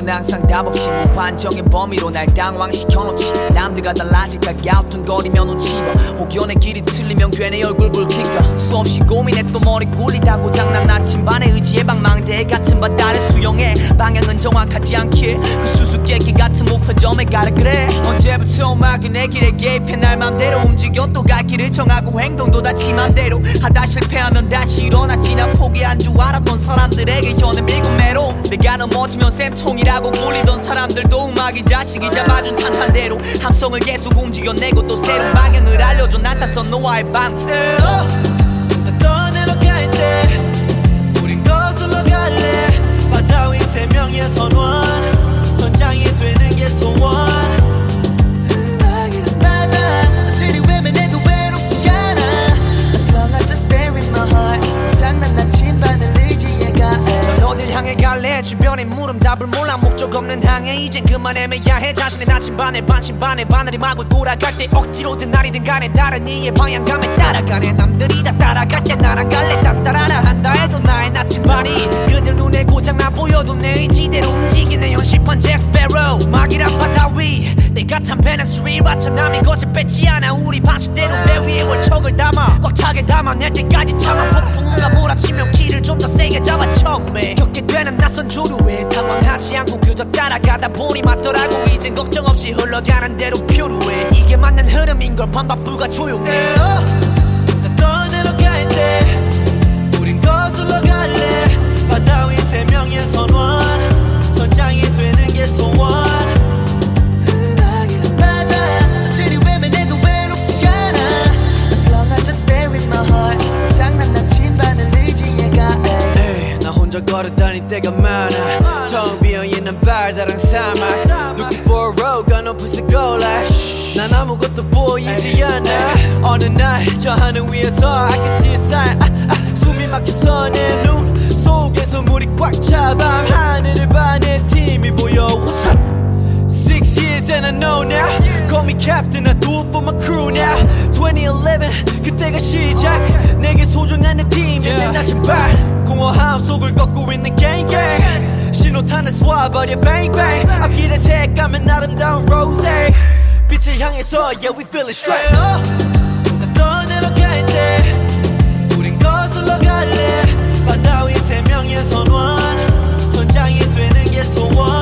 너는 항상 답없이 무한정의 범위로 날 당황시켜놓지. 남들과 달라질까 갸우뚱거리며 놓치고 혹연의 길이 틀리면 괜히 얼굴 붉힌가. 수없이 고민했던 머리 굴리다고 장난났진 반의 의지의 방망대 같은 바다를 수영해 방향은 정확하지 않기에 그 수수께끼 같은 목표점에 가라 그래. 언제부터 음악이 내 길에 개입해 날 맘대로 움직여 또 갈 길을 정하고 행동도 다 지 맘대로 하다 실패하면 다시 일어났지. 나 포기한 줄 알았던 사람들에게 현을 밀고 매로 내가 넘어지면 쌤통이라고 불리던 사람들도 음악이 자식이 잡아준 탄탄대로 함성을 계속 움직여내고 또 새로운 방향을 알려줘 나타선 너와의 방주. 나 떠내려 갈 때 우린 거슬러 갈래. 바다 위 세 명의 선원 선장이 되는 게 소원. 음악이란 바다 들이 외면해도 외롭지 않아. As long as I stay with my heart 장난난 바늘 의지에 가. 넌 어딜 향해 갈래. 주변의 물음 답을 몰라. 목적 없는 항해 이젠 그만 애매야 해. 자신의 나침반에 반신반에 바늘이 마구 돌아갈 때 억지로든 날이든 간에 다른 이의 방향감에 따라가네. 남들이 다 따라갈 때 나랑 갈래. 따따라라 한다 해도 나의 나침반이 그들 눈에 고장나 보여도 내 의지대로 움직이네. 현실판 잭 스패로 음악이란 바다 위 내가 탄 배는 스리라차 남의 것을 뺏지 않아. 우리 방식대로 배 위에 월척을 담아 꽉 차게 담아낼 때까지 참아. 폭풍우가 몰아치면 길을 좀 더 세게 잡아. 처음에 겪게 되는 낯선 조류에 당황하지 않고 그저 따라가다 보니 맞더라고. 이젠 걱정 없이 흘러가는 대로 표류해. 이게 맞는 흐름인 걸 반박부가 조용해. 나 떠내려 갈 때 우린 거슬러 갈래. 바다 위 세 명의 선원 선장이 되는 게 소원. 음악이란 바다 들이 외면해도 외롭지 않아. As long as I stay with my heart 장난난 침반을 의지에 가. 나 혼자 걸어다닐 때가 많아. 텅 비어있는 발다른 사막 Looking for a road 가 높은 스골라. 난 아무것도 보이지 않아. 어느 날 저 하늘 위에서 I can see a sign. 숨이 막혀서 내 눈 속에서 물이 꽉 차. 밤 하늘을 봐 내 팀이 보여. 6 years and I know now. Call me captain, I do it for my crew now. 2011 그때가 시작. 내게 소중한 내 팀이 내 나침반. 공허함 속을 걷고 있는 gang gang. 신호탄을 쏴버려 bang bang. 앞길의 색감은 아름다운 rose. 빛을 향해서 yeah we feeling straight. 나 떠내려 갈 때 우린 거슬러 갈래. 바다 위 세 명의 선원 선장이 되는 게 소원.